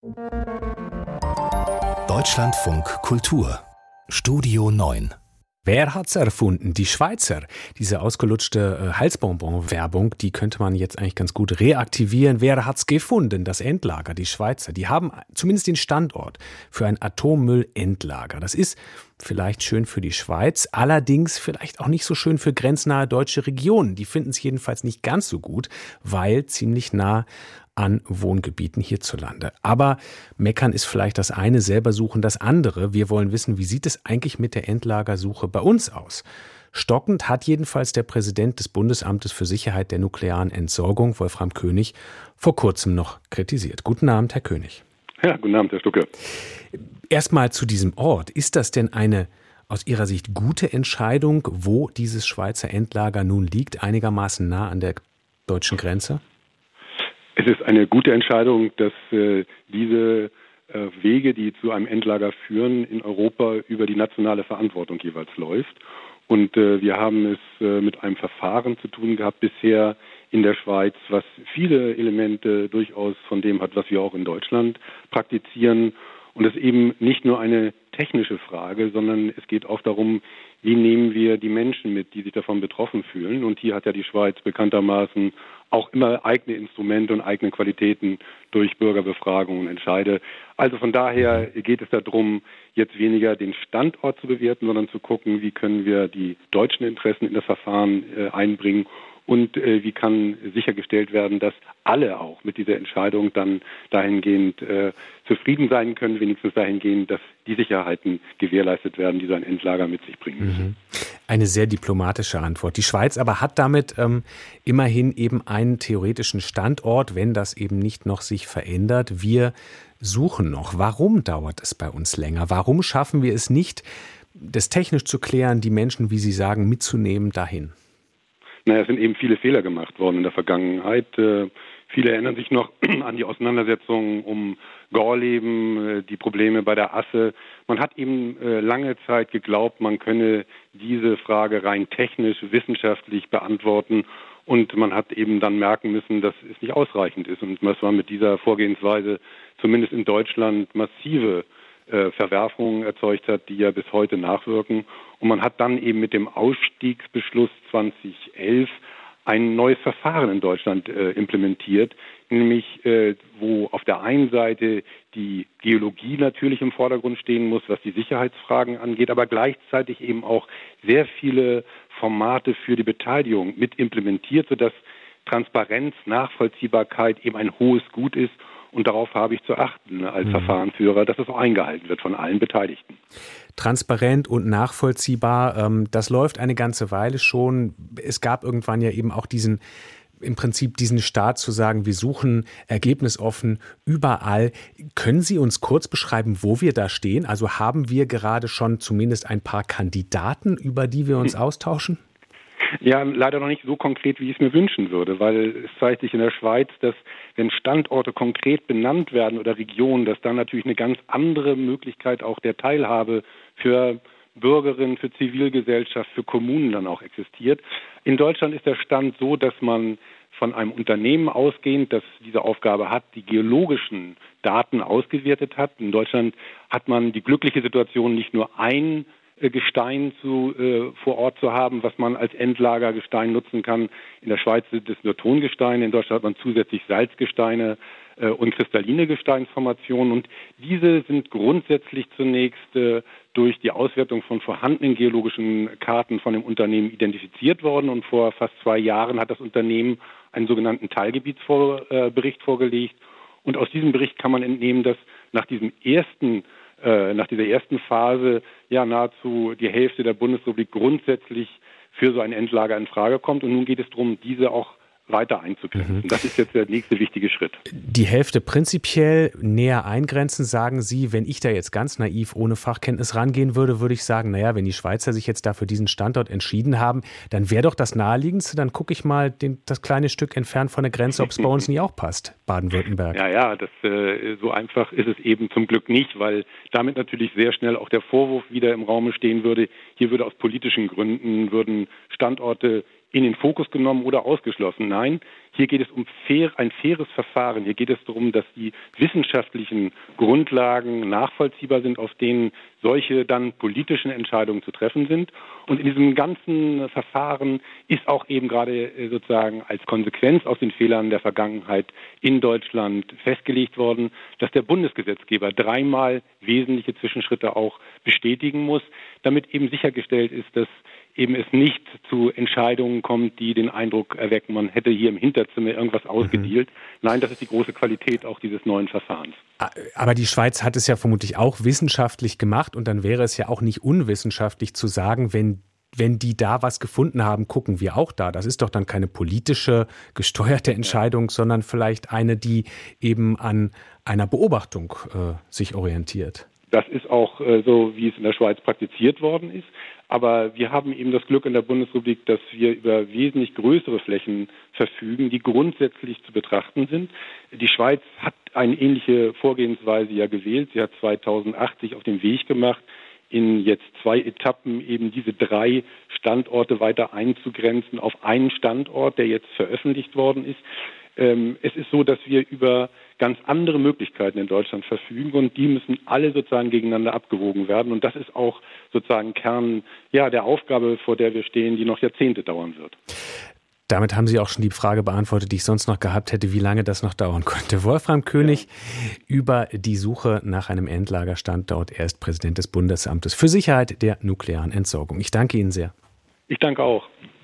Deutschlandfunk Kultur Studio 9. Wer hat's erfunden? Die Schweizer. Diese ausgelutschte Halsbonbon-Werbung, die könnte man jetzt eigentlich ganz gut reaktivieren. Wer hat's gefunden? Das Endlager, die Schweizer. Die haben zumindest den Standort für ein Atommüllendlager. Das ist vielleicht schön für die Schweiz, allerdings vielleicht auch nicht so schön für grenznahe deutsche Regionen. Die finden es jedenfalls nicht ganz so gut, weil ziemlich nah an Wohngebieten hierzulande. Aber meckern ist vielleicht das eine, selber suchen das andere. Wir wollen wissen, wie sieht es eigentlich mit der Endlagersuche bei uns aus? Stockend hat jedenfalls der Präsident des Bundesamtes für Sicherheit der nuklearen Entsorgung, Wolfram König, vor kurzem noch kritisiert. Guten Abend, Herr König. Ja, guten Abend, Herr Stucke. Erstmal zu diesem Ort. Ist das denn eine aus Ihrer Sicht gute Entscheidung, wo dieses Schweizer Endlager nun liegt, einigermaßen nah an der deutschen Grenze? Es ist eine gute Entscheidung, dass diese Wege, die zu einem Endlager führen, in Europa über die nationale Verantwortung jeweils läuft. Und wir haben es mit einem Verfahren zu tun gehabt bisher in der Schweiz, was viele Elemente durchaus von dem hat, was wir auch in Deutschland praktizieren. Und es ist eben nicht nur eine technische Frage, sondern es geht auch darum, wie nehmen wir die Menschen mit, die sich davon betroffen fühlen. Und hier hat ja die Schweiz bekanntermaßen auch immer eigene Instrumente und eigene Qualitäten durch Bürgerbefragungen und Entscheide. Also von daher geht es darum, jetzt weniger den Standort zu bewerten, sondern zu gucken, wie können wir die deutschen Interessen in das Verfahren einbringen und wie kann sichergestellt werden, dass alle auch mit dieser Entscheidung dann dahingehend zufrieden sein können, wenigstens dahingehend, dass die Sicherheiten gewährleistet werden, die so ein Endlager mit sich bringen müssen. Eine sehr diplomatische Antwort. Die Schweiz aber hat damit immerhin eben einen theoretischen Standort, wenn das eben nicht noch sich verändert. Wir suchen noch. Warum dauert es bei uns länger? Warum schaffen wir es nicht, das technisch zu klären, die Menschen, wie Sie sagen, mitzunehmen dahin? Es sind eben viele Fehler gemacht worden in der Vergangenheit. Viele erinnern sich noch an die Auseinandersetzungen um Gorleben, die Probleme bei der Asse. Man hat eben lange Zeit geglaubt, man könne diese Frage rein technisch, wissenschaftlich beantworten. Und man hat eben dann merken müssen, dass es nicht ausreichend ist. Und dass man mit dieser Vorgehensweise zumindest in Deutschland massive Verwerfungen erzeugt hat, die ja bis heute nachwirken. Und man hat dann eben mit dem Ausstiegsbeschluss 2011 ein neues Verfahren in Deutschland implementiert, nämlich wo auf der einen Seite die Geologie natürlich im Vordergrund stehen muss, was die Sicherheitsfragen angeht, aber gleichzeitig eben auch sehr viele Formate für die Beteiligung mit implementiert, sodass Transparenz, Nachvollziehbarkeit eben ein hohes Gut ist. Und darauf habe ich zu achten als Verfahrensführer, dass es auch eingehalten wird von allen Beteiligten. Transparent und nachvollziehbar, das läuft eine ganze Weile schon. Es gab irgendwann ja eben auch diesen Start zu sagen, wir suchen ergebnisoffen überall. Können Sie uns kurz beschreiben, wo wir da stehen? Also haben wir gerade schon zumindest ein paar Kandidaten, über die wir uns austauschen? Ja, leider noch nicht so konkret, wie ich es mir wünschen würde, weil es zeigt sich in der Schweiz, dass wenn Standorte konkret benannt werden oder Regionen, dass dann natürlich eine ganz andere Möglichkeit auch der Teilhabe für Bürgerinnen, für Zivilgesellschaft, für Kommunen dann auch existiert. In Deutschland ist der Stand so, dass man von einem Unternehmen ausgehend, das diese Aufgabe hat, die geologischen Daten ausgewertet hat. In Deutschland hat man die glückliche Situation, nicht nur ein Gestein vor Ort zu haben, was man als Endlagergestein nutzen kann. In der Schweiz sind es nur Tongesteine, in Deutschland hat man zusätzlich Salzgesteine und kristalline Gesteinsformationen. Und diese sind grundsätzlich zunächst durch die Auswertung von vorhandenen geologischen Karten von dem Unternehmen identifiziert worden. Und vor fast 2 Jahren hat das Unternehmen einen sogenannten Teilgebietsbericht vorgelegt. Und aus diesem Bericht kann man entnehmen, dass nach dieser ersten Phase ja nahezu die Hälfte der Bundesrepublik grundsätzlich für so ein Endlager in Frage kommt. Und nun geht es darum, diese auch weiter einzugrenzen. Das ist jetzt der nächste wichtige Schritt. Die Hälfte prinzipiell näher eingrenzen, sagen Sie. Wenn ich da jetzt ganz naiv ohne Fachkenntnis rangehen würde, würde ich sagen, naja, wenn die Schweizer sich jetzt da für diesen Standort entschieden haben, dann wäre doch das Naheliegendste, dann gucke ich mal das kleine Stück entfernt von der Grenze, ob es bei uns nicht auch passt, Baden-Württemberg. Ja, so einfach ist es eben zum Glück nicht, weil damit natürlich sehr schnell auch der Vorwurf wieder im Raume stehen würde, hier würde aus politischen Gründen würden Standorte in den Fokus genommen oder ausgeschlossen. Nein, hier geht es um ein faires Verfahren. Hier geht es darum, dass die wissenschaftlichen Grundlagen nachvollziehbar sind, auf denen solche dann politischen Entscheidungen zu treffen sind. Und in diesem ganzen Verfahren ist auch eben gerade sozusagen als Konsequenz aus den Fehlern der Vergangenheit in Deutschland festgelegt worden, dass der Bundesgesetzgeber 3-mal wesentliche Zwischenschritte auch bestätigen muss, damit eben sichergestellt ist, dass eben es nicht zu Entscheidungen kommt, die den Eindruck erwecken, man hätte hier im Hinterzimmer irgendwas ausgedealt. Nein, das ist die große Qualität auch dieses neuen Verfahrens. Aber die Schweiz hat es ja vermutlich auch wissenschaftlich gemacht und dann wäre es ja auch nicht unwissenschaftlich zu sagen, wenn die da was gefunden haben, gucken wir auch da. Das ist doch dann keine politische, gesteuerte Entscheidung, sondern vielleicht eine, die eben an einer Beobachtung sich orientiert. Das ist auch so, wie es in der Schweiz praktiziert worden ist. Aber wir haben eben das Glück in der Bundesrepublik, dass wir über wesentlich größere Flächen verfügen, die grundsätzlich zu betrachten sind. Die Schweiz hat eine ähnliche Vorgehensweise ja gewählt. Sie hat 2008 sich auf den Weg gemacht, in jetzt 2 Etappen eben diese 3 Standorte weiter einzugrenzen auf einen Standort, der jetzt veröffentlicht worden ist. Es ist so, dass wir über ganz andere Möglichkeiten in Deutschland verfügen und die müssen alle sozusagen gegeneinander abgewogen werden. Und das ist auch sozusagen Kern der Aufgabe, vor der wir stehen, die noch Jahrzehnte dauern wird. Damit haben Sie auch schon die Frage beantwortet, die ich sonst noch gehabt hätte, wie lange das noch dauern könnte. Wolfram König über die Suche nach einem Endlagerstandort. Er ist Präsident des Bundesamtes für Sicherheit der nuklearen Entsorgung. Ich danke Ihnen sehr. Ich danke auch.